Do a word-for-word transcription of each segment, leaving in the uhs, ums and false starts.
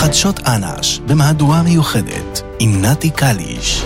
חדשות אנש במהדורה מיוחדת עם נתי קליש.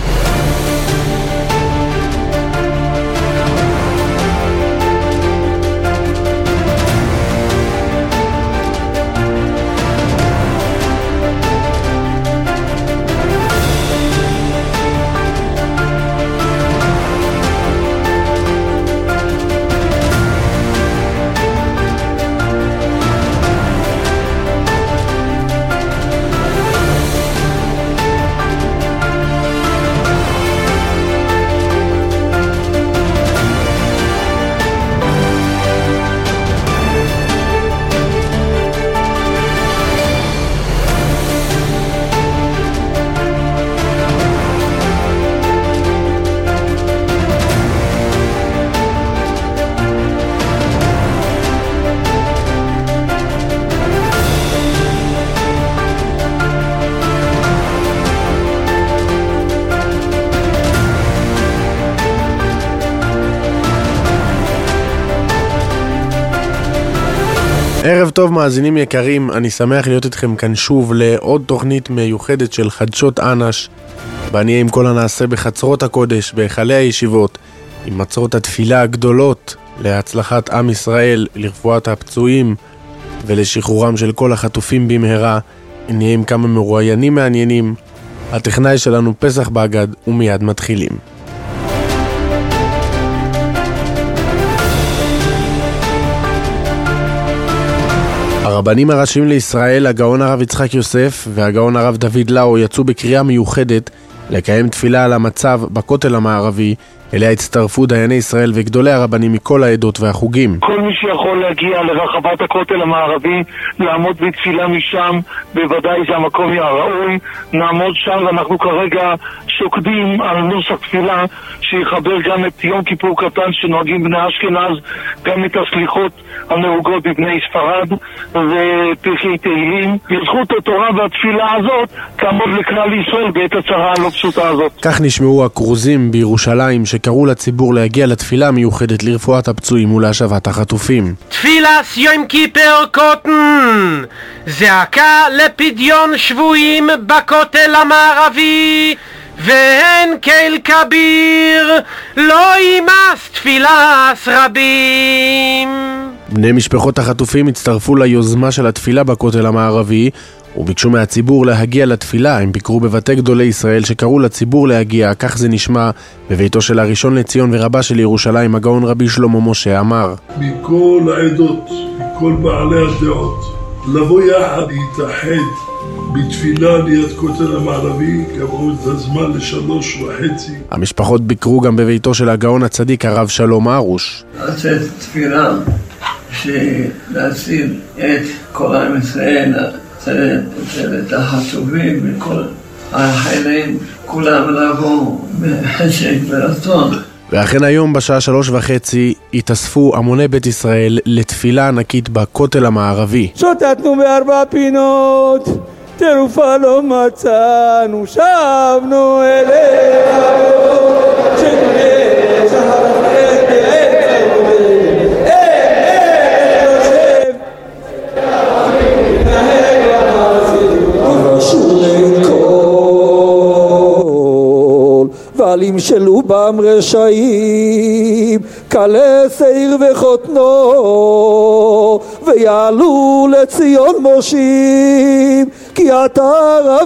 ערב טוב מאזינים יקרים, אני שמח להיות איתכם כאן שוב לעוד תוכנית מיוחדת של חדשות אנש, ואני עם כל הנעשה בחצרות הקודש, בהיכלי הישיבות, עם מצרות התפילה הגדולות להצלחת עם ישראל, לרפואת הפצועים ולשחרורם של כל החטופים במהרה. נהיה עם כמה מרואיינים מעניינים, הטכנאי שלנו פסח בגד, ומיד מתחילים. הרבנים הראשיים לישראל, הגאון הרב יצחק יוסף והגאון הרב דוד לאו, יצאו בקריאה מיוחדת לקיים תפילה על המצב בכותל המערבי, אליה הצטרפו דייני ישראל וגדולי הרבנים מכל העדות והחוגים. כל מי שיכול להגיע לרחבת הכותל המערבי, לעמוד בתפילה משם, בוודאי זה המקום הראוי, נעמוד שם, ואנחנו כרגע שוקדים על נוסח תפילה שיחבר גם את יום כיפור קטן שנוהגים בני אשכנז, גם את הסליחות הנהוגות בבני ספרד ופרקי תהילים. בזכות התורה והתפילה הזאת תעמוד לכלל ישראל בעת הצרה הלא פשוטה הזאת. כך נשמעו הכרוזים בירושלים שקראו לציבור להגיע לתפילה המיוחדת לרפואת הפצועים ולהשבת החטופים. תפילת יום כיפור קטן, זעקה לפדיון שבויים בכותל המערבי, והן קהל כביר לא ימס תפילת רבים. בני משפחות החטופים הצטרפו ליוזמה של התפילה בכותל המערבי וביקשו מהציבור להגיע לתפילה. הם ביקרו בבתי גדולי ישראל שקראו לציבור להגיע, כך זה נשמע בביתו של הראשון לציון ורבה של ירושלים, הגאון רבי שלמה משה אמר. מכל העדות, מכל בעלי הדעות, לבוא יחד להתאחד בתפילה ליד כותל המערבי, קבעו את הזמן לשלוש וחצי. המשפחות ביקרו גם בביתו של הגאון הצדיק הרב שלום ארוש. לעשות תפילה שלהציל את כל עם ישראל, את החטופים וכל החיילים, כולם לבוא בחשק ורצון. ואכן היום בשעה שלוש וחצי התאספו המוני בית ישראל לתפילה ענקית בכותל המערבי. שוטטנו בארבע פינות, תרופה לא מצאנו, שבנו אליה שנהיה שחר אחרת בעצם ועל ימשלו בם רשעים כלה שעיר וחותנו, ויעלו לציון מושיב, כי אתה רב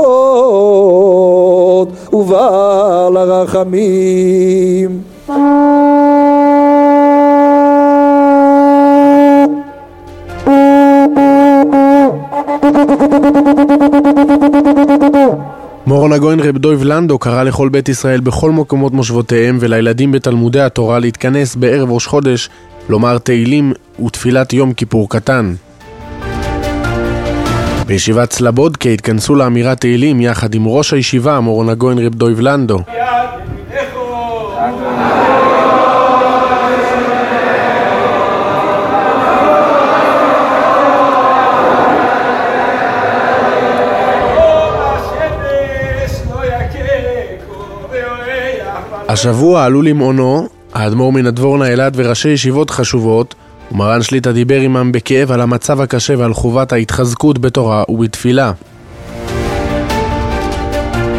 סליחות ובעל הרחמים. מורן הגויין רב דויב לנדו קרא לכל בית ישראל בכל מקומות מושבותיהם ולילדים בתלמודי התורה להתכנס בערב ראש חודש, לומר תהילים ותפילת יום כיפור קטן. בישיבת סלבודקה התכנסו לאמירת תהילים יחד עם ראש הישיבה מורן הגויין רב דויב לנדו. השבוע עלו למעונו האדמו"ר מן הדבורנה אלעד וראשי ישיבות חשובות, ומרן שליט"א דיבר עמם בכאב על המצב הקשה ועל חובת ההתחזקות בתורה ובתפילה.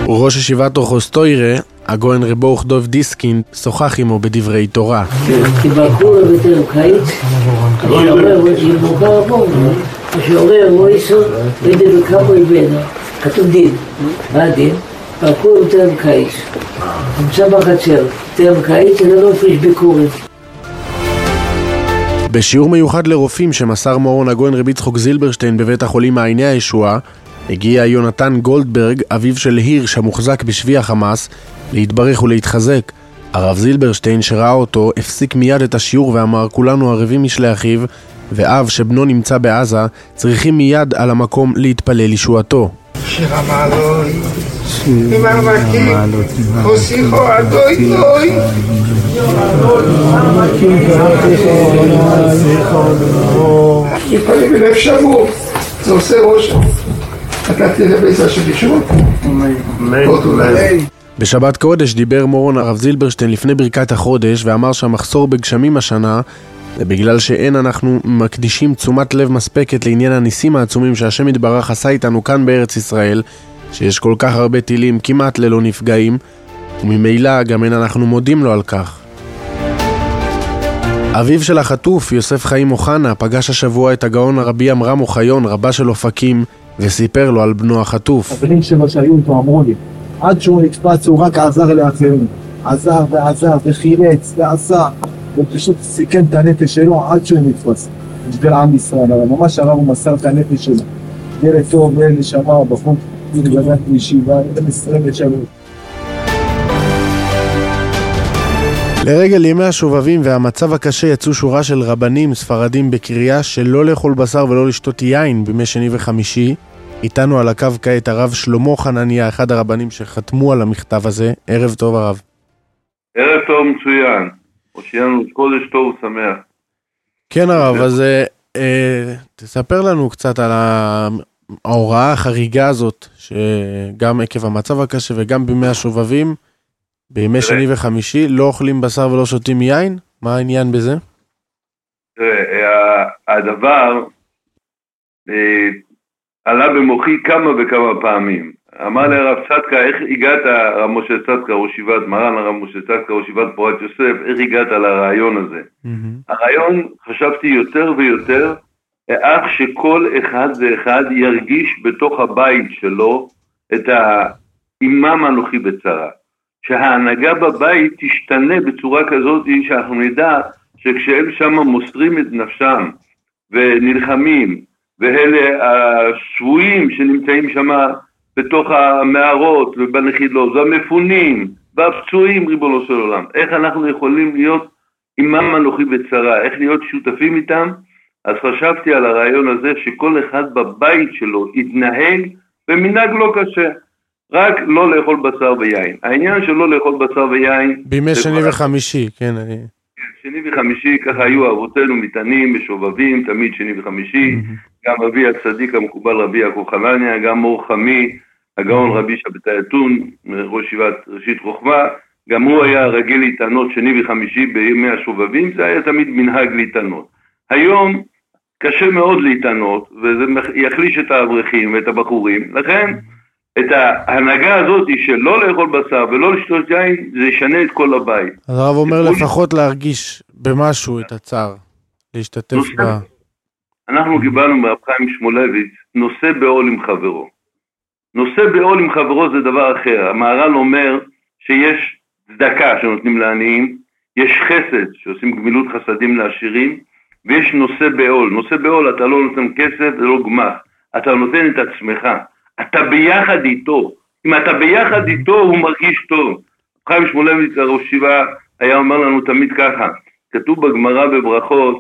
ראש ישיבת אורחוסטוירה, הגויין רבוך דוב דיסקין, שוחח עמו בדברי תורה. כי בקור ביותר קיץ, שעורר ימוכר בו, שעורר מויסו, וידי בקבו יבנה, כתוב דין, מה הדין? בקור ביותר קיץ, נמצא בחצר, ביותר קיץ, אלא לא פיש ביקורים. בשיעור מיוחד לרופאים שמסר מורון הגויין רבי יצחק זילברשטיין בבית החולים מעייני הישועה, הגיע יונתן גולדברג, אביו של הירש המוחזק בשבי החמאס, להתברך ולהתחזק. הרב זילברשטיין שראה אותו הפסיק מיד את השיעור ואמר, כולנו ערבים משלי אחיו, ואב שבנו נמצא בעזה צריכים מיד על המקום להתפלל לישועתו. שיר המעלוי, עם המקים, הוסיפו אדוי דוי. יפעלים בלב שבור, זה עושה רושם. אתה תראה בעיסה של ישוע? בשבת קודש דיבר מורון הרב זילברשטיין לפני ברכת החודש ואמר שהמחסור בגשמים השנה זה בגלל שאין אנחנו מקדישים תשומת לב מספקת לעניין הניסים העצומים שהשם יתברך עשה איתנו כאן בארץ ישראל, שיש כל כך הרבה טילים כמעט ללא נפגעים, וממילא גם אין אנחנו מודים לו על כך. אביו של החטוף, יוסף חיים אוחנה, פגש השבוע את הגאון הרבי אמרם אוחיון, רבה של אופקים, וסיפר לו על בנו החטוף. הבנים שלו שהיו איתו אמרו לי, עד שהוא נקפץ הוא רק עזר לאחרים, עזר ועזר וחילץ ועשה, ופשוט סיכן את הנפש שלו עד שהוא נתפס. בשביל עם ישראל, אבל ממש הרב הוא מסר את הנפש שלו. ילד טוב, ילד נשמה, בחור, ילד מישיבה, ילד עשרים ושלוש. לרגל ימי השובבים והמצב הקשה יצאו שורה של רבנים ספרדים בקריאה שלא לאכול בשר ולא לשתות יין בימי שני וחמישי. איתנו על הקו כעת הרב שלמה חנניה, אחד הרבנים שחתמו על המכתב הזה. ערב טוב הרב. ערב טוב מצוין. הושיענו קודש טוב ושמח. כן הרב, אז אה, תספר לנו קצת על ההוראה החריגה הזאת, שגם עקב המצב הקשה וגם בימי השובבים, בימי שני וחמישי, לא אוכלים בשר ולא שותים יין? מה העניין בזה? תראה, הדבר אה, עלה במוחי כמה וכמה פעמים. אמר לי הרב צדקה, איך הגעת, הרב משה צדקה, ראש ישיבת מרן, הרב משה צדקה, ראש ישיבת פורת יוסף, איך הגעת לרעיון הזה? Mm-hmm. הרעיון, חשבתי יותר ויותר, איך שכל אחד ואחד ירגיש בתוך הבית שלו את האימם אנוכי בצרה. שההנהגה בבית תשתנה בצורה כזאת שאנחנו נדע שכשהם שם מוסרים את נפשם ונלחמים, ואלה השבויים שנמצאים שם בתוך המערות ובנחילות, והמפונים והפצועים ריבונו של עולם, איך אנחנו יכולים להיות אימם אנוכי בצרה, איך להיות שותפים איתם? אז חשבתי על הרעיון הזה שכל אחד בבית שלו יתנהג במנהג לא קשה, רק לא לאכול בשר ויין. העניין של לא לאכול בשר ויין בימי שני וחמישי, כן. שני וחמישי, ככה היו אבותינו מטענים, משובבים, תמיד שני וחמישי, גם אבי הצדיק המקובל רבי יעקב חנניה, גם מור חמי, הגאון רבי שבתאי אתון, ראש ישיבת ראשית חוכמה, גם הוא היה רגיל להתענות שני וחמישי בימי השובבים, זה היה תמיד מנהג להתענות. היום קשה מאוד להתענות, וזה יחליש את האברכים ואת הבחורים, לכן את ההנהגה הזאת שלא לאכול בשר ולא לשתות יין, זה ישנה את כל הבית. אז הרב אומר לפחות להרגיש במשהו את הצער, להשתתף ב... אנחנו קיבלנו מהרב חיים שמואלביץ, נושא בעול עם חברו. נושא בעול עם חברו זה דבר אחר. המהר"ל אומר שיש צדקה שנותנים לעניים, יש חסד שעושים גמילות חסדים לעשירים, ויש נושא בעול. נושא בעול אתה לא נותן כסף, זה לא גמח. אתה נותן את עצמך. אתה ביחד איתו. אם אתה ביחד איתו, הוא מרגיש טוב. חיים שמואלביץ הראש ישיבה היה אומר לנו תמיד ככה. כתוב בגמרא בברכות,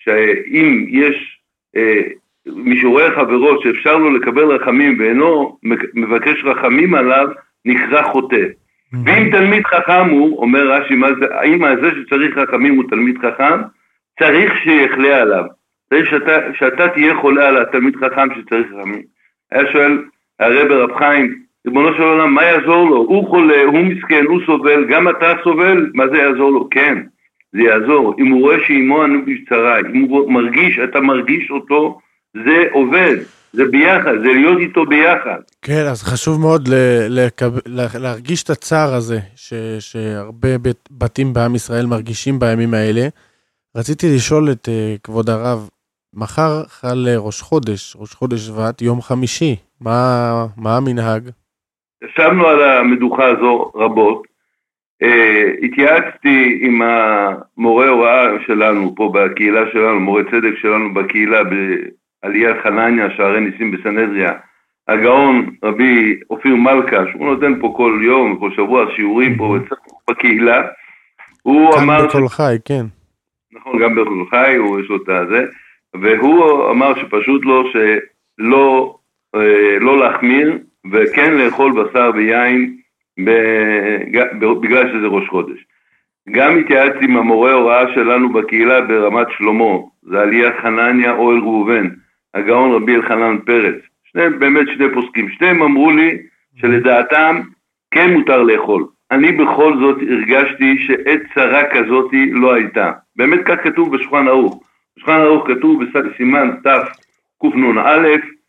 שאם יש אה, מישהו רואה חברו שאפשר לו לקבל רחמים ואינו מבקש רחמים עליו, נקרא חוטא. Mm-hmm. ואם תלמיד חכם הוא, אומר רש"י, האם הזה שצריך רחמים הוא תלמיד חכם, צריך שיחלה עליו. צריך שאתה, שאתה תהיה חולה על התלמיד חכם שצריך רחמים. היה שואל הרב רב חיים, ריבונו של עולם, מה יעזור לו? הוא חולה, הוא מסכן, הוא סובל, גם אתה סובל, מה זה יעזור לו? כן, זה יעזור. אם הוא רואה שאימו אנו בצרה, אם הוא מרגיש, אתה מרגיש אותו, זה עובד. זה ביחד, זה להיות איתו ביחד. כן, אז חשוב מאוד להרגיש את הצער הזה, שהרבה בתים בעם ישראל מרגישים בימים האלה. רציתי לשאול את כבוד הרב, מחר חל ראש חודש, ראש חודש שבט, יום חמישי, מה, מה המנהג? ישבנו על המדוכה הזו רבות, uh, התייעצתי עם המורה הוראה שלנו פה בקהילה שלנו, מורה צדק שלנו בקהילה בעליית חנניה, שערי ניסים בסנהדריה, הגאון רבי אופיר מלכה, שהוא נותן פה כל יום, כל שבוע שיעורים פה בקהילה, הוא אמר... גם בכל חי, כן. נכון, גם בכל חי, הוא יש לו את הזה, והוא אמר שפשוט לא, שלא אה, לא להחמיר, וכן לאכול בשר ויין בגלל שזה ראש חודש. גם התייעצתי עם המורה הוראה שלנו בקהילה ברמת שלמה, זה עליית חנניה אוהל ראובן, הגאון רבי אלחנן פרץ, שני, באמת שני פוסקים, שניהם אמרו לי שלדעתם כן מותר לאכול. אני בכל זאת הרגשתי שעת צרה כזאת לא הייתה. באמת כך כתוב בשולחן ערוך. בשולחן ערוך כתוב בסימן תף קנ"א,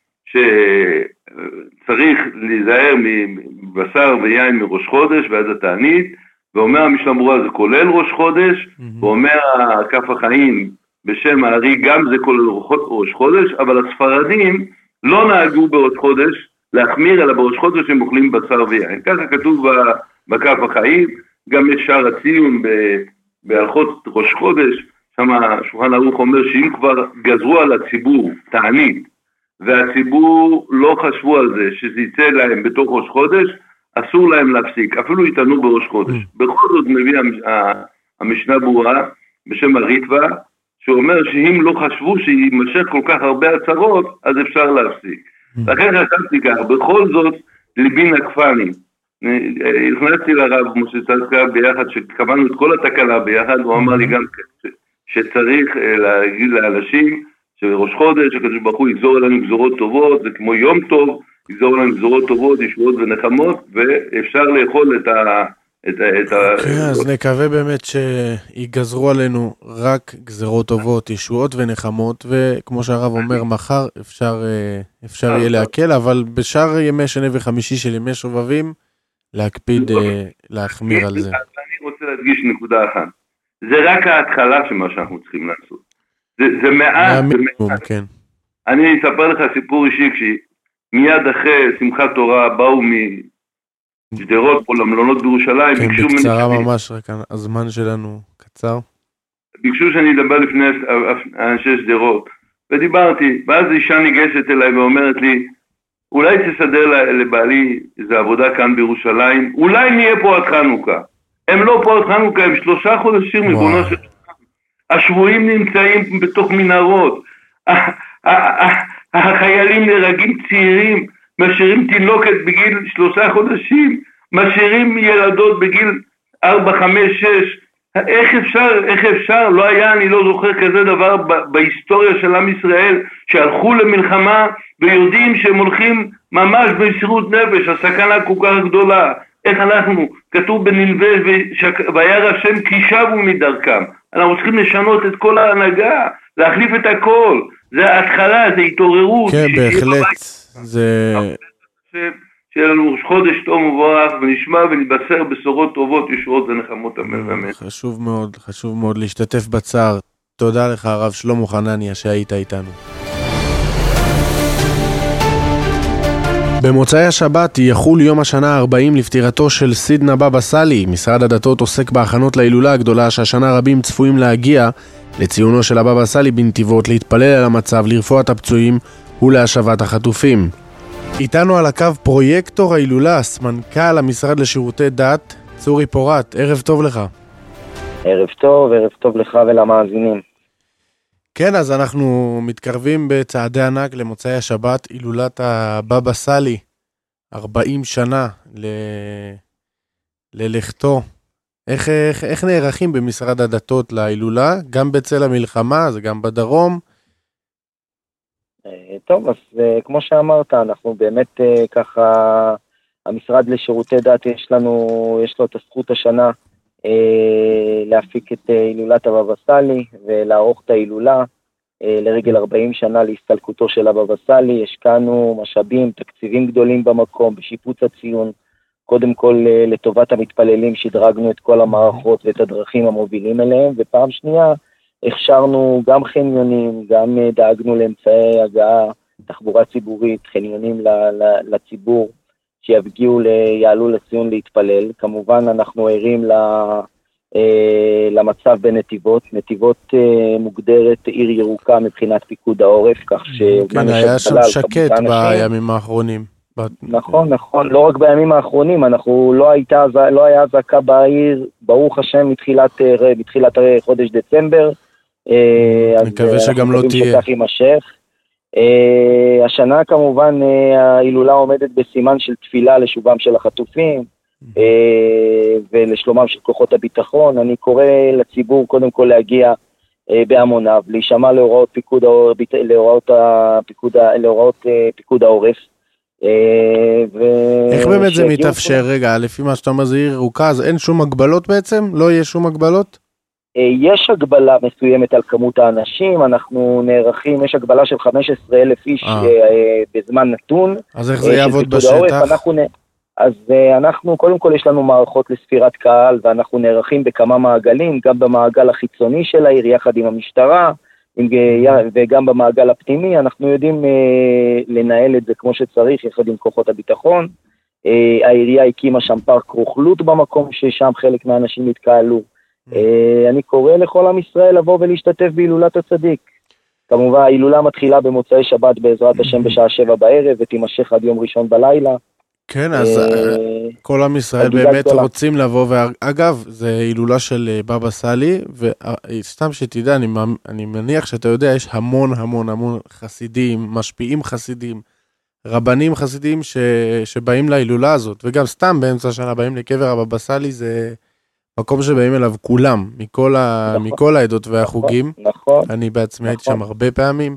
שצריך להיזהר מבשר ויין מראש חודש ועד התענית, ואומר המשנה ברורה זה כולל ראש חודש, ואומר כף החיים בשם הארי גם זה כולל ראש חודש, אבל הספרדים לא נהגו בראש חודש להחמיר, אלא בראש חודש הם אוכלים בשר ויין. ככה כתוב בכף החיים, גם יש שער הציון בהלכות ראש חודש, שם שולחן ערוך אומר שאם כבר גזרו על הציבור תענית, והציבור לא חשבו על זה, שזה יצא להם בתוך ראש חודש, אסור להם להפסיק, אפילו יתענו בראש חודש. בכל זאת מביא המשנה ברורה בשם הריטווה, שאומר שאם לא חשבו שימשך כל כך הרבה הצהרות, אז אפשר להפסיק. לכן חשבתי כך, בכל זאת ליבי נקפני. הכנסתי לרב משה צדקה ביחד, שקבענו את כל התקלה ביחד, הוא אמר לי גם שצריך להגיד לאנשים, שראש חודש, שקדוש ברוך הוא יגזור עלינו גזורות טובות, זה כמו יום טוב, יגזור עלינו גזורות טובות, ישועות ונחמות, ואפשר לאכול את ה... את ה... את ה... כן, אז נקווה באמת שיגזרו עלינו רק גזרות טובות, ישועות ונחמות, וכמו שהרב אומר, מחר אפשר, אפשר יהיה להקל, אבל בשאר ימי שני וחמישי של ימי שובבים, להקפיד להחמיר על זה. אני רוצה להדגיש נקודה אחת. זה רק ההתחלה של מה שאנחנו צריכים לעשות. זה, זה מעט, זה מעט. כן. אני אספר לך סיפור אישי, כשמיד אחרי שמחת תורה באו משדרות פה למלונות בירושלים. כן, בקצרה ממש, רק הזמן שלנו קצר. ביקשו שאני אדבר לפני אנשי שדרות, ודיברתי, ואז אישה ניגשת אליי ואומרת לי, אולי תסדר לבעלי איזו עבודה כאן בירושלים, אולי נהיה פה עד חנוכה. הם לא פה עד חנוכה, הם שלושה חודשים מגונו של... השבויים נמצאים בתוך מנהרות, החיילים נהרגים צעירים, משאירים תינוקת בגיל שלושה חודשים, משאירים ילדות בגיל ארבע, חמש, שש, איך אפשר, איך אפשר, לא היה, אני לא זוכר כזה דבר בהיסטוריה של עם ישראל, שהלכו למלחמה ויודעים שהם הולכים ממש במסירות נפש, הסכנה כל כך גדולה, איך אנחנו, כתוב בנלווה, וירא השם כי שבו מדרכם, אנחנו צריכים לשנות את כל ההנהגה, להחליף את הכל, זה ההתחלה, זה התעוררות. כן, בהחלט, זה... שיהיה לנו חודש טוב ומבורך, ונשמע ונתבשר בשורות טובות, ישועות ונחמות אמן ואמן. חשוב מאוד, חשוב מאוד להשתתף בצער. תודה לך הרב שלמה חנניה שהיית איתנו. במוצאי השבת יחול יום השנה ה-ארבעים לפטירתו של סידנא בבא סאלי. משרד הדתות עוסק בהכנות להילולה הגדולה שהשנה רבים צפויים להגיע לציונו של הבבא סאלי בנתיבות, להתפלל על המצב, לרפואת הפצועים ולהשבת החטופים. איתנו על הקו פרויקטור ההילולה, סמנכ"ל המשרד לשירותי דת, צורי פורט. ערב טוב לך. ערב טוב, ערב טוב לך ולמאזינים. כן, אז אנחנו מתקרבים בצעדי ענק למוצאי השבת, הילולת הבבא סאלי, ארבעים שנה ל... ללכתו. איך, איך, איך נערכים במשרד הדתות להילולה, גם בצל המלחמה, זה גם בדרום? טוב, אז כמו שאמרת, אנחנו באמת ככה, המשרד לשירותי דת יש לנו, יש לו את הזכות השנה להפיק את הילולת הבבא סאלי ולערוך את ההילולה. לרגל ארבעים שנה להסתלקותו של הבבא סאלי. השקענו משאבים, תקציבים גדולים במקום, בשיפוץ הציון, קודם כל לטובת המתפללים שדרגנו את כל המערכות ואת הדרכים המובילים אליהם, ופעם שנייה הכשרנו גם חניונים, גם דאגנו לאמצעי הגעה, תחבורה ציבורית, חניונים לציבור, שיפגיעו, יעלו לציון להתפלל. כמובן אנחנו ערים למצב בנתיבות, נתיבות מוגדרת עיר ירוקה מבחינת פיקוד העורף, כך ש... כן, היה שם שקט בימים האחרונים. נכון, נכון, לא רק בימים האחרונים, אנחנו לא הייתה, לא היה זעקה בעיר, ברוך השם, מתחילת, מתחילת חודש דצמבר. אני מקווה שגם לא תהיה. שכך יימשך. Uh, השנה כמובן uh, ההילולה עומדת בסימן של תפילה לשובם של החטופים uh, ולשלומם של כוחות הביטחון. אני קורא לציבור קודם כל להגיע uh, בהמוניו, להישמע להוראות פיקוד העורף, להוראות, הפיקוד, להוראות uh, פיקוד העורף. Uh, איך באמת זה מתאפשר? כולם... רגע, לפי מה שאתה אומר זה עיר ירוקה, אז אין שום הגבלות בעצם? לא יהיה שום הגבלות? יש הגבלה מסוימת על כמות האנשים, אנחנו נערכים, יש הגבלה של חמישה עשר אלף איש בזמן נתון. אז איך זה יעבוד בשטח? אנחנו, אז אנחנו, קודם כל יש לנו מערכות לספירת קהל, ואנחנו נערכים בכמה מעגלים, גם במעגל החיצוני של העיר, יחד עם המשטרה, וגם במעגל הפנימי, אנחנו יודעים לנהל את זה כמו שצריך, יחד עם כוחות הביטחון. העירייה הקימה שם פארק רוכלות במקום, ששם חלק מהאנשים התקהלו. אני קורא לכל עם ישראל לבוא ולהשתתף בהילולת הצדיק. כמובן ההילולה מתחילה במוצאי שבת בעזרת השם בשעה שבע בערב ותימשך עד יום ראשון בלילה. כן, אז כל עם ישראל באמת רוצים לבוא, ואגב זה הילולה של בבא סאלי, וסתם שתדע, אני מניח שאתה יודע, יש המון המון המון חסידים, משפיעים חסידים, רבנים חסידים שבאים להילולה הזאת, וגם סתם באמצע השנה באים לקבר הבבא סאלי, זה מקום שבאים אליו כולם, מכל, ה... נכון, מכל העדות והחוגים. נכון. אני בעצמי נכון. הייתי שם הרבה פעמים.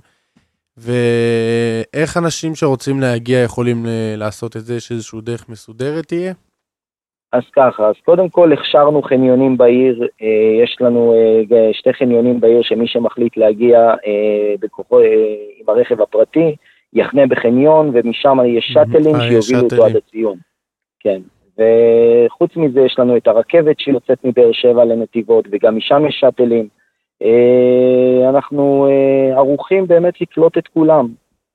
ואיך אנשים שרוצים להגיע יכולים לעשות את זה, שאיזשהו דרך מסודרת תהיה? אז ככה, אז קודם כל הכשרנו חניונים בעיר, יש לנו שתי חניונים בעיר שמי שמחליט להגיע בכוחו עם הרכב הפרטי, יחנה בחניון ומשם יש שטלים שיובילו אותו עד הציון. כן. וחוץ מזה יש לנו את הרכבת שיוצאת מבאר שבע לנתיבות, וגם משם יש שטלים. אנחנו ערוכים באמת לקלוט את כולם.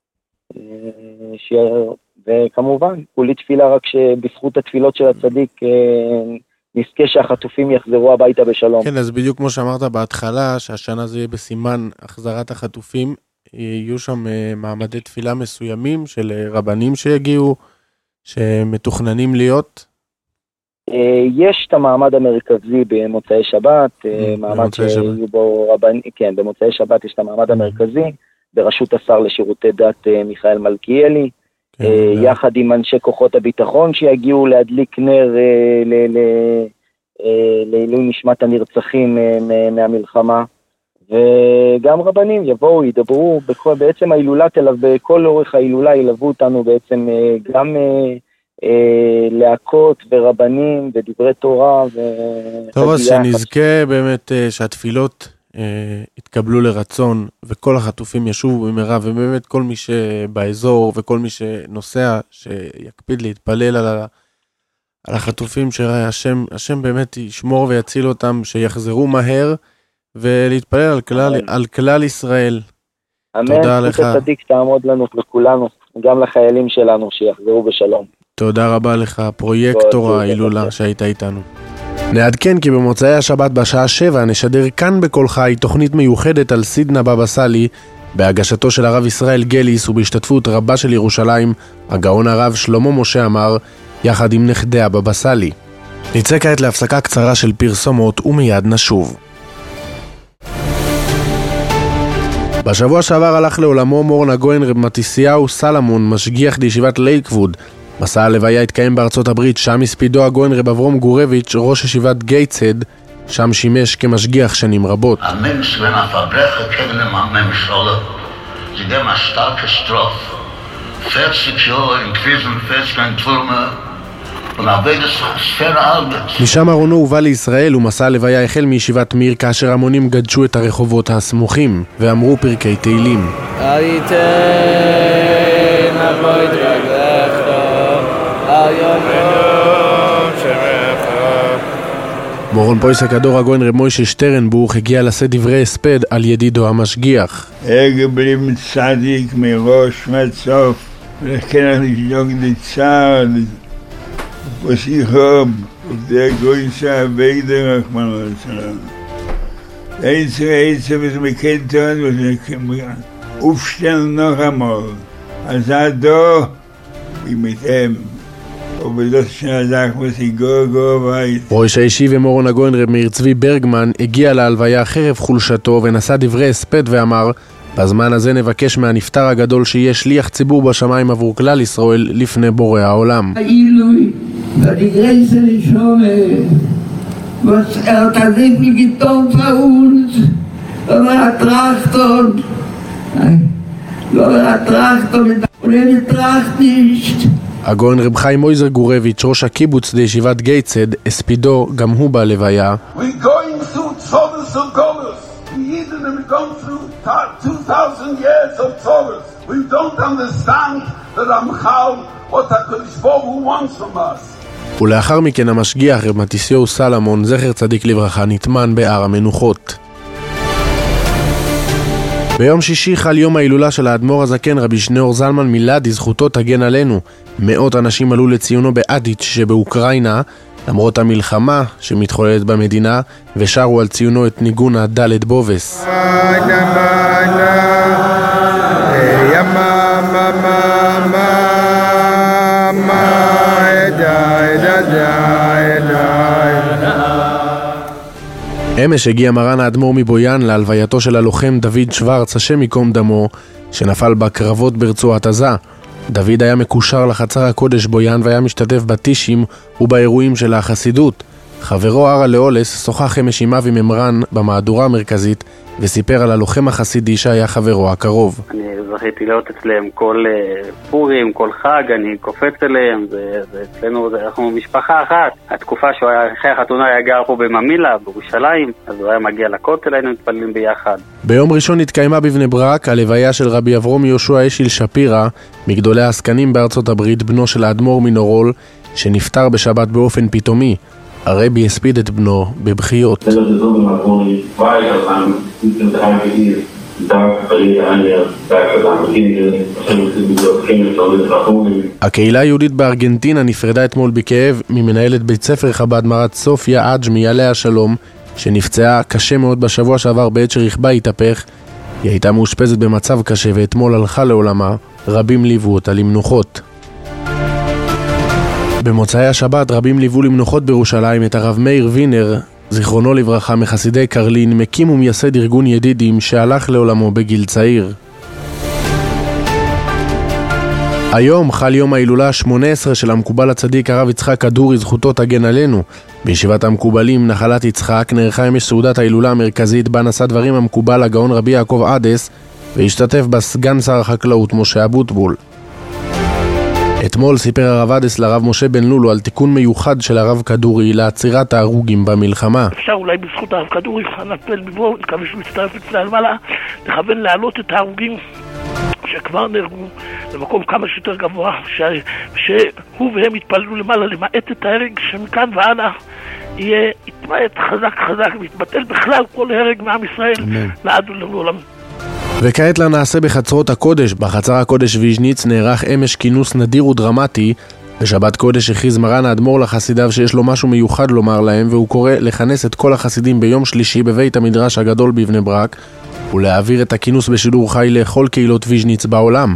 וכמובן, כולי תפילה רק שבזכות התפילות של הצדיק נזכה שהחטופים יחזרו הביתה בשלום. כן, אז בדיוק כמו שאמרת בהתחלה, שהשנה זה יהיה בסימן החזרת החטופים, יהיו שם מעמדי תפילה מסוימים של רבנים שיגיעו, שמתוכננים להיות? יש את המעמד המרכזי במוצאי שבת, מעמד שיהיו בו רבנים, כן, במוצאי שבת יש את המעמד המרכזי, בראשות השר לשירותי דת מיכאל מלכיאלי, יחד עם אנשי כוחות הביטחון שיגיעו להדליק נר לעילוי נשמת הנרצחים מהמלחמה, וגם רבנים יבואו, ידברו, בעצם ההילולה, בכל אורך ההילולה ילוו אותנו בעצם גם להקות ורבנים ודברי תורה. טוב, אז שנזכה באמת שהתפילות יתקבלו לרצון וכל החטופים ישובו במהרה, ובאמת כל מי שבאזור וכל מי שנוסע שיקפיד להתפלל על ה... על החטופים, שהשם, השם באמת ישמור ויציל אותם, שיחזרו מהר, ולהתפלל על כלל, על כלל ישראל. תודה לך. אמן, הצדיק תעמוד לנו לכולנו, גם לחיילים שלנו, שיחזרו בשלום. תודה רבה לך, פרויקטור ההילולה שהיית איתנו. נעדכן כי במוצאי השבת בשעה שבע נשדר כאן בכל חי תוכנית מיוחדת על סידנה בבא סאלי, בהגשתו של הרב ישראל גליס ובהשתתפות רבה של ירושלים, הגאון הרב שלמה משה אמר, יחד עם נכדי הבבא סאלי. נצא כעת להפסקה קצרה של פרסומות ומיד נשוב. בשבוע שעבר הלך לעולמו מור נגוין רב מתיסיהו סלמון, משגיח לישיבת לייקווד. מסע הלוויה התקיים בארצות הברית, שם הספידו הגוין רב אברום גורביץ', ראש ישיבת גייטסד, שם שימש כמשגיח שנים רבות. הממשלה הפברכה כבלם הממשלה, זה גם השטרקה שטרוף. vierzig Jahre in Quisen, vierzig in Turme, von Avodas Sfer Arbeit. משם ארונו הובא לישראל ומסע הלוויה החל מישיבת מיר כאשר המונים גדשו את הרחובות הסמוכים ואמרו פרקי תהילים. הייתן אבוי דרגלך על יום מורון פויסק הדור הגוין רב מוישה שטרנבוך הגיע לשאת דברי הספד על ידידו המשגיח. geblieben צדיק מראש מצוף, לכן אני שדוק לצער, was ich hab, auf der größte Arbeiter, Rachman al-Salam. Einzige, einzige, was mir kennt hat, was ich aufstellen noch einmal. Als er da, wie mit ihm. אבל לא שנדח מסיגו גו בית. ראש הישיבה מורון הגוין רב מאיר צבי ברגמן הגיע להלוויה חרף חולשתו ונשא דברי הספד ואמר, בזמן הזה נבקש מהנפטר הגדול שיהיה שליח ציבור בשמיים עבור כלל ישראל לפני בורא העולם. העילוי, והדגרי זה לשום, was er hat er sehr viel getan für uns, aber er hat Trachton, er hat Trachton und er betracht nicht. הגאון רב חיים מויזר גורביץ' ראש הקיבוץ לישיבת גייצד הספידו גם הוא בלוויה. We're going through troubles and troubles. We even have gone through two thousand years of troubles. We don't understand that Amchal, what HaKadosh Baruch Hu wants from us. ולאחר מכן המשגיח רב מתיסיהו סלמון זכר צדיק לברכה נטמן בהר המנוחות. ביום שישי חל יום ההילולה של האדמו"ר הזקן רבי שניאור זלמן מלאדי, זכותו תגן עלינו. מאות אנשים עלו לציונו באדיץ' שבאוקראינה, למרות המלחמה שמתחוללת במדינה, ושרו על ציונו את ניגון הדלת בובס. אמש הגיע מרן האדמו"ר מבויאן להלווייתו של הלוחם דוד שוורץ, השם ייקום דמו, שנפל בקרבות ברצועת עזה. דוד היה מקושר לחצר הקודש בויאן והיה משתתף בטישים ובאירועים של החסידות. חברו ארה לאולס שוחח אמש עם אבי ממרן במהדורה המרכזית וסיפר על הלוחם החסידי שהיה חברו הקרוב. אני זכיתי להיות אצלם כל פורים, כל חג, אני קופץ אליהם, זה, זה אצלנו, זה, אנחנו משפחה אחת. התקופה שהוא היה, אחרי החתונה היה גר פה בממילה, בירושלים, אז הוא היה מגיע לכותל, היינו מתפללים ביחד. ביום ראשון התקיימה בבני ברק הלוויה של רבי אברום יהושע אשיל שפירא, מגדולי העסקנים בארצות הברית, בנו של האדמו"ר מנורול, שנפטר בשבת באופן פתאומי. הרבי הספיד את בנו בבכיות. הקהילה היהודית בארגנטינה נפרדה אתמול בכאב ממנהלת בית ספר חב"ד מרת סופיה אג'מי עליה שלום, שנפצעה קשה מאוד בשבוע שעבר בעת שרכבה התהפך. היא הייתה מאושפזת במצב קשה ואתמול הלכה לעולמה. רבים ליוו אותה למנוחות. במוצאי השבת רבים ליוו למנוחות בירושלים את הרב מאיר וינר, זיכרונו לברכה, מחסידי קרלין, מקים ומייסד ארגון ידידים שהלך לעולמו בגיל צעיר. היום חל יום ההילולה ה-שמונה עשרה של המקובל הצדיק הרב יצחק כדורי, זכותו תגן עלינו. בישיבת המקובלים נחלת יצחק נערכה אמש סעודת ההילולה המרכזית בה נשא דברים המקובל הגאון רבי יעקב עדס, והשתתף בסגן שר החקלאות משה אבוטבול. אתמול סיפר הרב עדס לרב משה בן לולו על תיקון מיוחד של הרב כדורי לעצירת ההרוגים במלחמה. אפשר אולי בזכות הרב כדורי נפל מבוא, נקווה שהוא יצטרף אצלה למעלה, לכוון להעלות את ההרוגים שכבר נהרגו למקום כמה שיותר גבוה, ש... שהוא והם יתפללו למעלה למעט את ההרג שמכאן והלאה יהיה יתמעט חזק חזק ויתבטל בכלל כל הרג מעם ישראל לעד ולעולם. וכעת לנעשה בחצרות הקודש. בחצר הקודש ויז'ניץ נערך אמש כינוס נדיר ודרמטי. בשבת קודש הכריז מרן האדמו"ר לחסידיו שיש לו משהו מיוחד לומר להם, והוא קורא לכנס את כל החסידים ביום שלישי בבית המדרש הגדול בבני ברק ולהעביר את הכינוס בשידור חי לכל קהילות ויז'ניץ בעולם.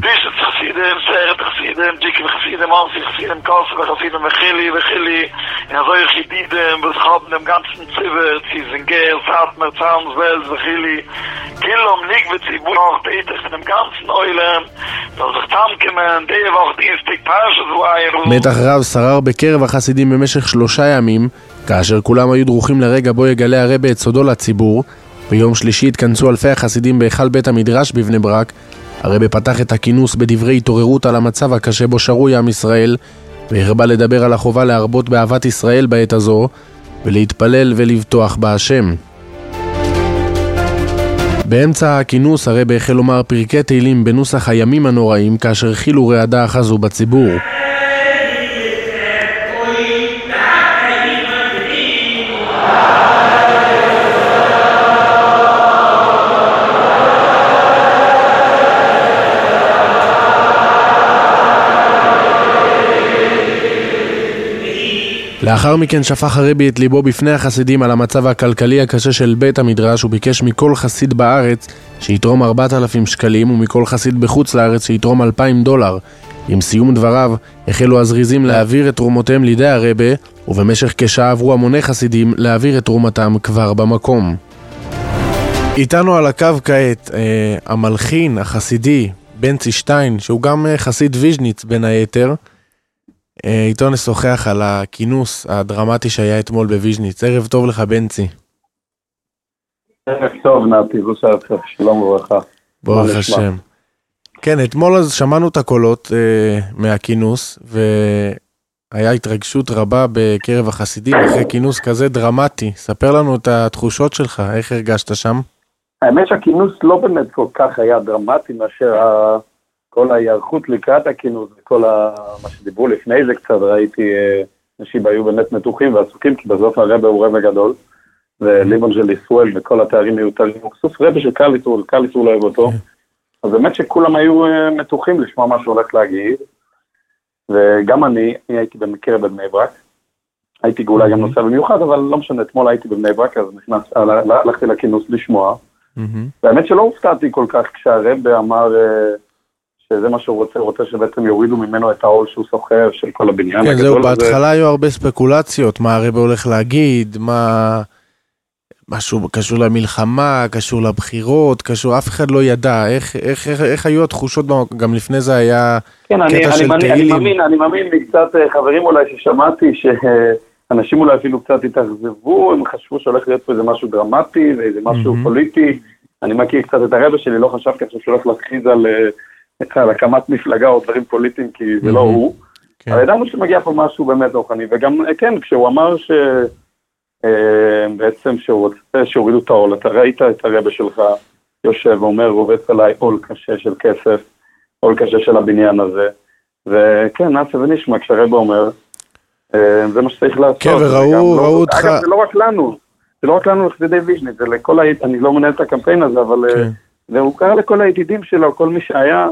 דיקים חסידים, ארסי חסידים, קרסו וחסידים וחילי וחילי נעזור יחידידם וזכרתם dem ganzen Zivert, Zizengel, Satmer, Zahnzwels וחילי Killom, Lig וציבור noch tätig von dem ganzen Eulen soll sich zusammenkommen, die Woche Dienstag Parche זוהיר. מתח רב שרר בקרב החסידים במשך שלושה ימים, כאשר כולם היו דרוכים לרגע בו יגלה הרבי את סודו לציבור. ביום שלישי התכנסו אלפי החסידים בהיכל בית המדרש בבני ברק. הרבי פתח את הכינוס בדברי התעוררות על המצב הקשה בו שרוי עם ישראל, והרבה לדבר על החובה להרבות באהבת ישראל בעת הזו, ולהתפלל ולבטוח בהשם. באמצע הכינוס הרבי החל לומר פרקי תהילים בנוסח הימים הנוראים, כאשר חילו רעדה אחזו בציבור. לאחר מכן שפך הרבי את ליבו בפני החסידים על המצב הכלכלי הקשה של בית המדרש, וביקש מכל חסיד בארץ שיתרום ארבעת אלפים שקלים ומכל חסיד בחוץ לארץ שיתרום אלפיים דולר. עם סיום דבריו החלו הזריזים להעביר את תרומותיהם לידי הרבי, ובמשך כשעה עברו המוני חסידים להעביר את תרומתם כבר במקום. איתנו על הקו כעת אה, המלחין החסידי בנצי שטיין, שהוא גם אה, חסיד ויז'ניץ בין היתר. איתו נשוחח על הכינוס הדרמטי שהיה אתמול בוויז'ניץ. ערב טוב לך בנצי. ערב טוב נתי, שלום וברכה. ברוך השם. כן, אתמול אז שמענו את הקולות אה, מהכינוס, והיה התרגשות רבה בקרב החסידים אחרי כינוס כזה דרמטי. ספר לנו את התחושות שלך, איך הרגשת שם? האמת שהכינוס לא באמת כל כך היה דרמטי מאשר ה... כל ההיערכות לקראת הכינוס, וכל ה... מה שדיברו לפני זה קצת, ראיתי אנשים היו באמת מתוחים ועסוקים, כי בסוף הרבי הוא רבי גדול, וליבון של ישראל וכל התארים מיותרים, הוא כסוף רבי של קליסור, קליסור לא אוהב אותו, אז באמת שכולם היו מתוחים לשמוע מה שהולך להגיד, וגם אני, אני הייתי במקרה בבני ברק, הייתי גאולה גם נוסע במיוחד, אבל לא משנה, אתמול הייתי בבני ברק, אז נכנס, הלכתי לכינוס לשמוע, והאמת שלא הופתעתי כל כך כשהרבי אמר, שזה מה שהוא רוצה, הוא רוצה שבעצם יורידו ממנו את העול שהוא סוחר של כל הבניין. כן, זהו, בהתחלה היו הרבה ספקולציות, מה הרבי הולך להגיד, מה... משהו קשור למלחמה, קשור לבחירות, קשור, אף אחד לא ידע, איך, איך, איך, איך היו התחושות, גם לפני זה היה כן, קטע אני, של אני, תהילים. אני מאמין, אני מאמין מקצת חברים אולי ששמעתי, שאנשים אולי אפילו קצת התאכזבו, הם חשבו שהולך להיות פה איזה משהו דרמטי, ואיזה משהו mm-hmm. פוליטי, אני מכיר קצת את הרבי שלי, לא חשבתי עכשיו שהולך להכריז על... על הקמת מפלגה או דברים פוליטיים, כי זה לא הוא. אבל ידענו שמגיע פה משהו באמת רוחני, וגם, כן, כשהוא אמר ש... בעצם שהוא רוצה שהורידו את העול, אתה ראית את הרבי שלך יושב ואומר, רובץ עליי עול קשה של כסף, עול קשה של הבניין הזה, וכן, נעשה ונשמע, כשהרבי אומר, זה מה שצריך לעשות. כן, וראו, ראו אותך... אגב, זה לא רק לנו, זה לא רק לנו לחסידי ויז'ניץ, זה לכל, אני לא מנהל את הקמפיין הזה, אבל... והוא קרא לכל הידידים שלו, כל מי שהיה,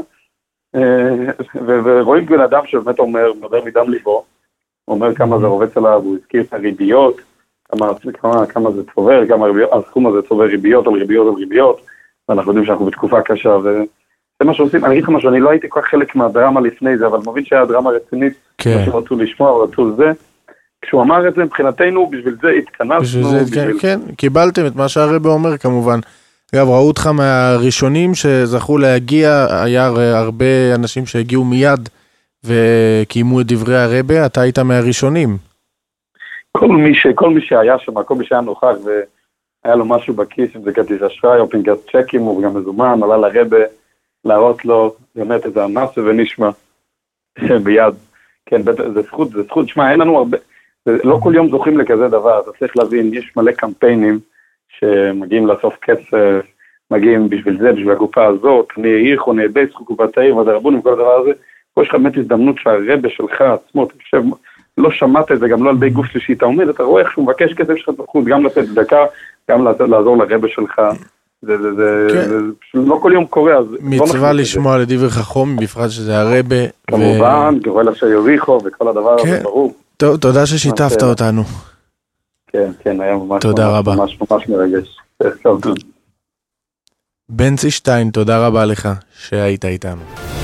ורואים בן אדם שבאמת אומר, מדבר מדם ליבו, אומר כמה זה רובץ עליו, הוא הזכיר את הריביות, כמה זה צובר, כמה הסכום הזה צובר ריביות על ריביות על ריביות, ואנחנו יודעים שאנחנו בתקופה קשה, וזה מה שעושים, אני אגיד לך משהו, אני לא הייתי כל כך חלק מהדרמה לפני זה, אבל מבין שהיה דרמה רצינית, שרצו לשמוע, רצו לזה, כשהוא אמר את זה מבחינתנו, בשביל זה התכנסנו. כן, קיבלתם את מה שהרבי אומר כמובן. אגב, ראו אותך מהראשונים שזכו להגיע, היה הרבה אנשים שהגיעו מיד וקיימו את דברי הרבי, אתה היית מהראשונים. כל מי, ש, כל מי שהיה שם, כל מי שהיה נוכח והיה לו משהו בכיס, אם זה כרטיס אשראי או פנקס צ'קים, הוא גם מזומן, עלה לרבי להראות לו באמת איזה נעשה ונשמע ביד. כן, זה זכות, זה זכות, שמע, אין לנו הרבה, לא כל יום זוכים לכזה דבר, אתה צריך להבין, יש מלא קמפיינים, שמגיעים לאסוף כסף, מגיעים בשביל זה, בשביל הקופה הזאת, אני עירך או נעדי זכו קופת העיר, ודרבון עם כל הדבר הזה, פה יש לך באמת הזדמנות שהרבי שלך עצמו, אתה חושב, לא שמעת את זה, גם לא על די גוף שלישי, אתה עומד, אתה רואה איך שהוא מבקש כסף שלך זכות, גם לתת דקה, גם לעזור לרבי שלך, זה, זה, זה, כן. זה, זה לא כל יום קורה, אז... מצווה לא לשמוע לדבר חכום, בפרט שזה הרבי. כמובן, ו... קורא לך שיוריחו וכל הדבר כן. הזה, ברור. טוב, תודה ששיתפת ממש, אותנו. כן, כן, היה ממש תודה ממש, רבה. ממש ממש מרגש. טוב, טוב. בנצי שטיין, תודה רבה לך שהיית איתנו.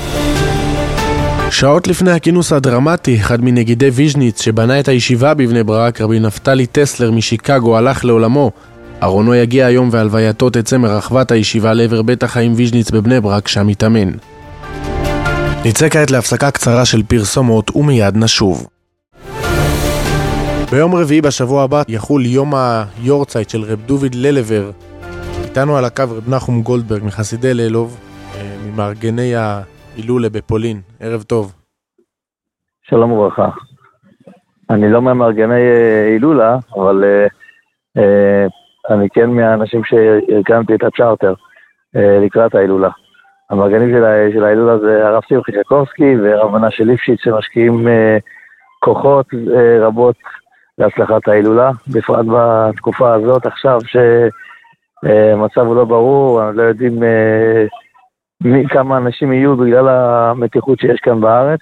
שעות לפני הכינוס הדרמטי, אחד מנגידי ויז'ניץ שבנה את הישיבה בבני ברק, רבי נפתלי טסלר משיקגו, הלך לעולמו. ארונו יגיע היום והלווייתו תצא מרחבת הישיבה לעבר בית החיים ויז'ניץ בבני ברק, שם יתאמן. נצא כעת להפסקה קצרה של פרסומות ומיד נשוב. ביום רביעי בשבוע הבא יחול יום היורצייט של רב דוד ללבר. איתנו על הקו רב נחום גולדברג מחסידי לילוב, ממארגני ההילולה בפולין. ערב טוב. שלום וברכה. אני לא מהמארגני הילולה, אבל אני כן מהאנשים שהרכנתי את הצ'ארטר לקראת ההילולה. המארגנים של ההילולה זה הרב שמחי שקובסקי והרב מנשה ליפשיץ שמשקיעים כוחות רבות להצלחת ההילולה, בפרט בתקופה הזאת עכשיו שהמצב הוא לא ברור, לא יודעים כמה אנשים יהיו בגלל המתיחות שיש כאן בארץ,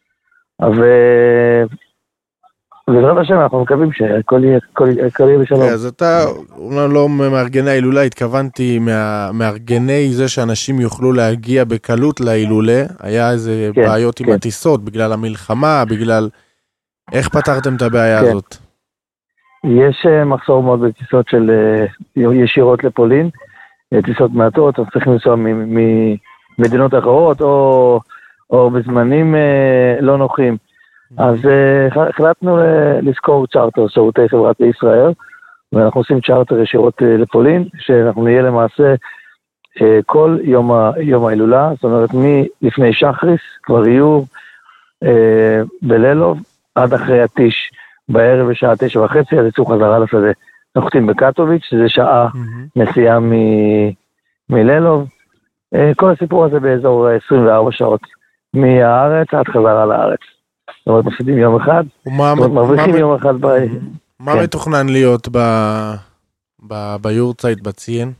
ובעזרת השם אנחנו מקווים שהכל יהיה בשלום. אז אתה, אומנם לא מארגני ההילולה, התכוונתי מארגני זה שאנשים יוכלו להגיע בקלות להילולה, היה איזה בעיות עם הטיסות בגלל המלחמה, בגלל... איך פתרתם את הבעיה הזאת? יש מחסור מאוד בטיסות של ישירות לפולין, טיסות מעטות, אז צריכים לנסוע ממדינות אחרות, או, או בזמנים לא נוחים. אז החלטנו לזכור צ'ארטר, שירותי חברת בישראל, ואנחנו עושים צ'ארטר ישירות לפולין, שאנחנו נהיה למעשה כל יום, יום ההילולה, זאת אומרת מלפני שחריס, כבר יהיו בלילוב, עד אחרי הטיש בערב בשעה תשע וחצי, אז יצאו חזרה לשדה. נוחתים בקטוביץ', שזה שעה נסיעה מלילוב. כל הסיפור הזה באזור עשרים וארבע שעות, מהארץ עד חזרה לארץ. זאת אומרת, מפסידים יום אחד, מרוויחים יום אחד. מה מתוכנן להיות ביורצייט בציין?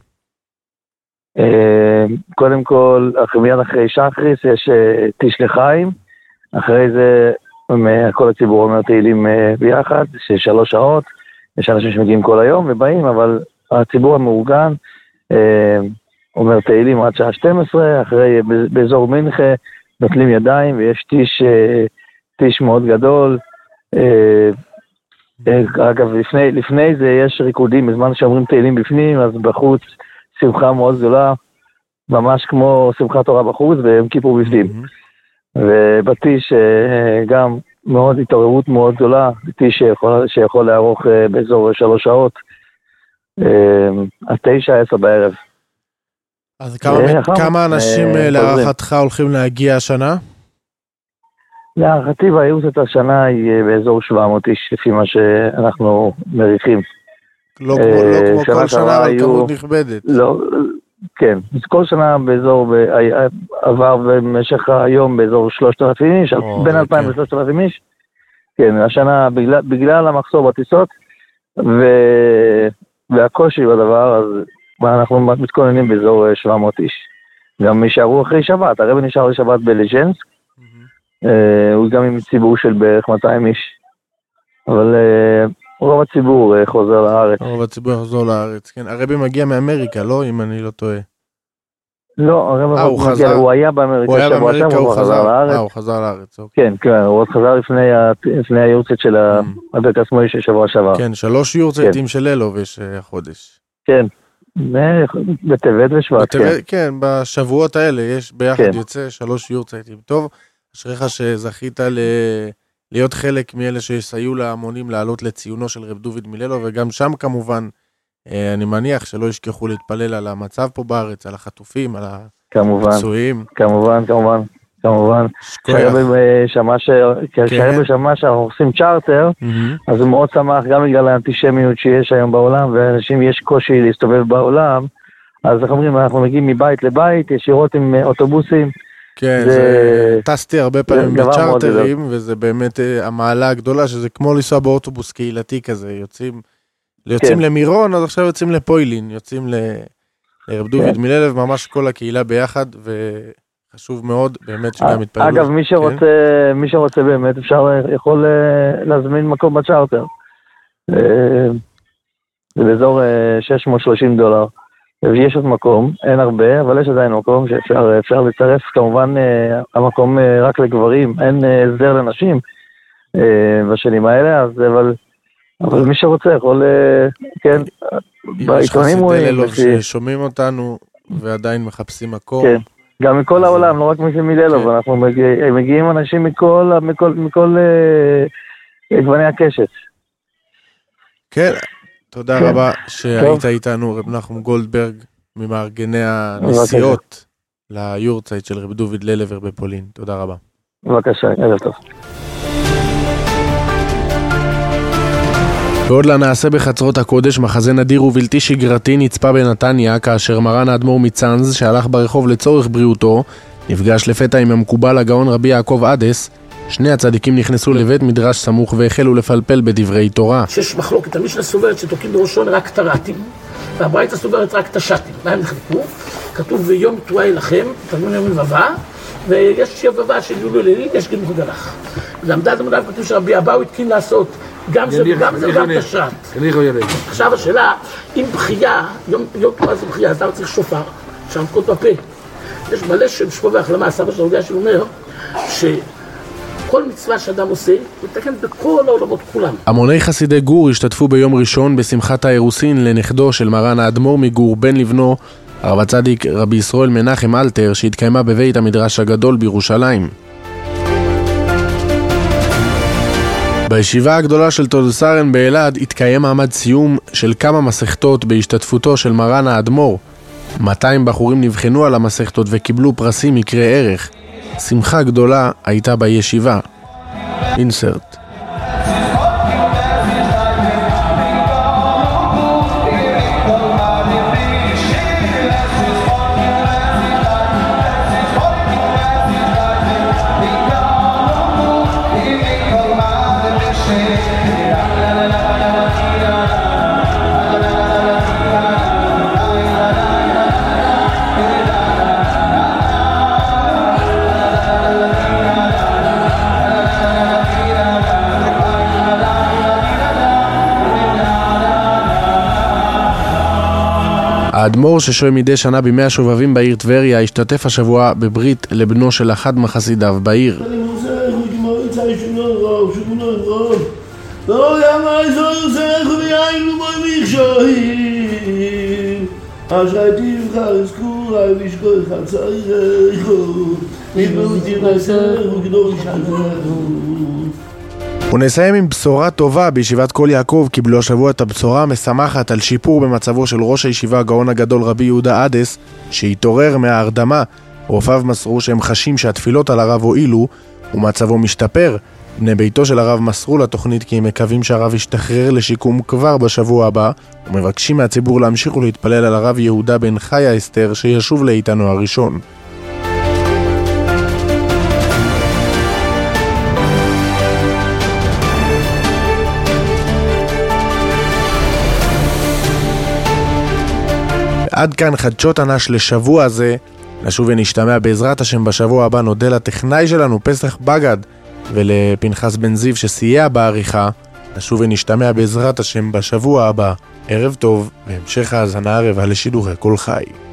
קודם כל, מיד אחרי שחריס יש טיש לחיים, אחרי זה כל הציבור אומר תהילים ביחד, ששלוש שעות, יש אנשים שמגיעים כל היום ובאים, אבל הציבור המאורגן אומר תהילים עד שעה שתים עשרה, אחרי באזור מנחה נוטלים ידיים ויש טיש, טיש מאוד גדול. אגב, לפני, לפני זה יש ריקודים, בזמן שאומרים תהילים בפנים, אז בחוץ שמחה מאוד גדולה, ממש כמו שמחת תורה בחוץ והם כיפור בפנים. ובטיש גם מאוד התעוררות מאוד גדולה, טיש שיכול, שיכול לערוך באזור שלוש שעות, התשע, עשר בערב. אז כמה, כמה אנשים להערכתך הולכים להגיע השנה? להערכתי והייעוץ השנה היא באזור שבע מאות איש, לפי מה שאנחנו מריחים. לא כמו כל שנה, אבל כמות נכבדת. לא, כן, כל שנה באזור, עבר במשך היום באזור שלושת אלפים איש, בין אלפיים ל-שלושת אלפים איש, כן, השנה בגלל, בגלל המחסור בטיסות, והקושי בדבר, אז אנחנו מתכוננים באזור שבע מאות איש. גם נשארו אחרי שבת, הרבי נשאר לשבת בלז'נסק, הוא גם עם ציבור של בערך מאתיים איש, אבל רוב הציבור חוזר לארץ. רוב הציבור חוזר לארץ, כן. הרבי מגיע מאמריקה, לא? אם אני לא טועה. לא, הרבי מגיע, הוא היה באמריקה, הוא היה באמריקה, הוא חזר לארץ. הוא חזר לארץ, כן, כן, הוא עוד חזר לפני היורצייט של הברכת מוישה שבוע שעבר. כן, שלוש יורצייטים של אלוב יש החודש. כן, בטבת ושבט, כן. כן, בשבועות האלה יש ביחד יוצא שלוש יורצייטים. טוב, אשריך שזכית ל... להיות חלק מאלה שיסייעו להמונים לעלות לציונו של רב דוד מלילו, וגם שם כמובן, אני מניח שלא ישכחו להתפלל על המצב פה בארץ, על החטופים, על הפצועים. כמובן, כמובן, כמובן. כשהרבי שמע שאנחנו עושים צ'ארטר, אז הוא מאוד שמח גם בגלל האנטישמיות שיש היום בעולם, ואנשים יש קושי להסתובב בעולם, אז אנחנו אומרים, אנחנו מגיעים מבית לבית, ישירות עם אוטובוסים, כן, זה... טסתי הרבה פעמים בצ'ארטרים, וזה באמת המעלה הגדולה, שזה כמו לנסוע באוטובוס קהילתי כזה, יוצאים, יוצאים כן. למירון, אז עכשיו יוצאים לפוילין, יוצאים לרב דוד כן. מלילוב, ממש כל הקהילה ביחד, וחשוב מאוד, באמת שגם מתפללו. אגב, מי שרוצה, כן? מי שרוצה באמת, אפשר, יכול להזמין מקום בצ'ארטר. זה באזור שש מאות ושלושים דולר. ויש עוד מקום, אין הרבה, אבל יש עדיין מקום שאפשר אפשר לצרף, כמובן המקום רק לגברים, אין הסדר לנשים בשנים האלה, אז אבל, אבל מי שרוצה יכול, כן, בעיתונים רואים. יש חסידי לילוב ששומעים אותנו ועדיין מחפשים מקום. כן, גם מכל העולם, לא רק מי שמלילוב, אנחנו מגיעים אנשים מכל, מכל, מכל גווני הקשת. כן. תודה כן. רבה שהיית איתנו, רב נחום גולדברג, ממארגני הנסיעות ליורצייט של רב דוד לילוב בפולין. תודה רבה. בבקשה, ערב טוב. ועוד לנעשה בחצרות הקודש, מחזה נדיר ובלתי שגרתי נצפה בנתניה, כאשר מרן האדמו"ר מצאנז, שהלך ברחוב לצורך בריאותו, נפגש לפתע עם המקובל הגאון רבי יעקב עדס. שני הצדיקים נכנסו לבית מדרש סמוך והחלו לפלפל בדברי תורה. שיש מחלוקת, המשנה סוברת שתוקעים בראשון רק תרתים, והברייתא סוברת רק תשתים. מה הם נחלקו? כתוב ויום תרועה לכם, תלמוד יום לבבה, ויש יבבה של יולו לילי, יש גנוך גלח. למדד המדב כתוב שרבי אבאו התקין לעשות גם זה וגם זה וגם תשת. עכשיו השאלה, אם בחייה, יום תרועה זה בחייה, אז אתה צריך שופר, שם תקות בפה. יש מלא שם שפה והחלמה, הסבא של הרוגיה שאומר שכל מצווה שאדם עושה, מתקן בכל העולמות כולם. המוני חסידי גור השתתפו ביום ראשון בשמחת האירוסין לנכדו של מרן האדמו"ר מגור בן לבנו, הרב הצדיק רבי ישראל מנחם אלתר, שהתקיימה בבית המדרש הגדול בירושלים. בישיבה הגדולה של תולסרן באלעד התקיים מעמד סיום של כמה מסכתות בהשתתפותו של מרן האדמו"ר. מאתיים בחורים נבחנו על המסכתות וקיבלו פרסים מקרי ערך. שמחה גדולה הייתה בישיבה. אינסרט. האדמו"ר ששוהה מדי שנה בימי השובבים בעיר טבריה השתתף השבוע בברית לבנו של אחד מחסידיו בעיר. ונסיים עם בשורה טובה. בישיבת כל יעקב קיבלו השבוע את הבשורה המשמחת על שיפור במצבו של ראש הישיבה הגאון הגדול רבי יהודה עדס, שהתעורר מההרדמה. רופאיו מסרו שהם חשים שהתפילות על הרב הועילו ומצבו משתפר. בני ביתו של הרב מסרו לתוכנית כי הם מקווים שהרב ישתחרר לשיקום כבר בשבוע הבא, ומבקשים מהציבור להמשיך ולהתפלל על הרב יהודה בן חיה אסתר שישוב לאיתנו הראשון. עד כאן חדשות אנש לשבוע הזה. נשוב ונשתמע בעזרת השם בשבוע הבא. נודה לטכנאי שלנו פסח בגד ולפנחס בן זיו שסייע בעריכה. נשוב ונשתמע בעזרת השם בשבוע הבא. ערב טוב והמשך האזנה הרבה לשידורי כל חי.